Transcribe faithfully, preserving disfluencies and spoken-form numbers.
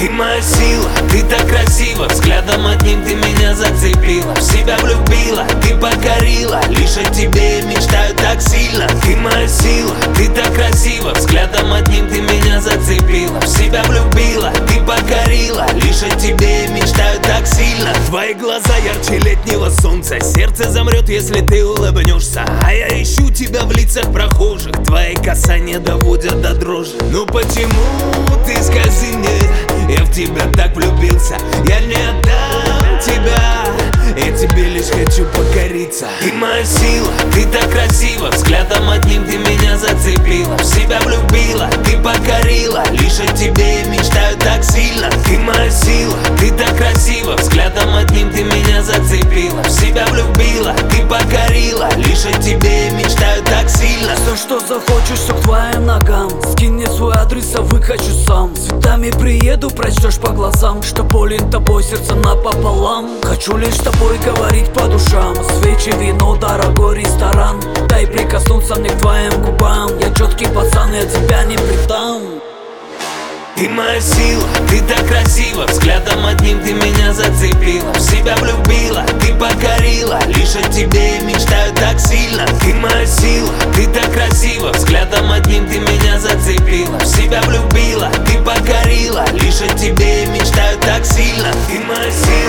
Ты моя сила, ты так красива, взглядом одним ты меня зацепила. В себя влюбила, ты покорила, лишь о тебе мечтаю так сильно. Ты моя сила, ты так красива, взглядом одним ты меня зацепила. В себя влюбила, ты покорила, лишь о тебе мечтаю так сильно. Твои глаза ярче летнего солнца, сердце замрет, если ты улыбнешься. А я ищу тебя в лицах прохожих, твои касания доводят до дрожи. Ну почему, ты скажи мне, я в тебя так влюбился, я не отдам тебя, я тебе лишь хочу покориться. Ты моя сила, ты так красива, взглядом одним ты меня зацепила. В себя влюбила, ты покорила, лишь о тебе мечтаю так сильно. Ты моя сила, ты так красива, взглядом одним ты меня зацепила. В себя влюбила, ты покорила, лишь о тебе мечтаю так сильно. Все, что захочешь, все к твоим ногам. Скинь мне свой адрес, а выкачу сам. Цветами приеду, прочтешь по глазам, что болен тобой сердце напополам. Хочу лишь с тобой говорить по душам. Свечи, вино, дорогой ресторан. Дай прикоснуться мне к твоим губам. Я четкий пацан, я тебя не предам. Ты моя сила, ты так красива, взглядом одним ты меня зацепила. В себя влюбила, ты покорила, лишь о тебе мечтаю так сильно. Ты моя сила, ты так красива, взглядом одним ты меня зацепила. В себя влюбила, ты покорила, лишь о тебе мечтаю так сильно. Ты моя сила.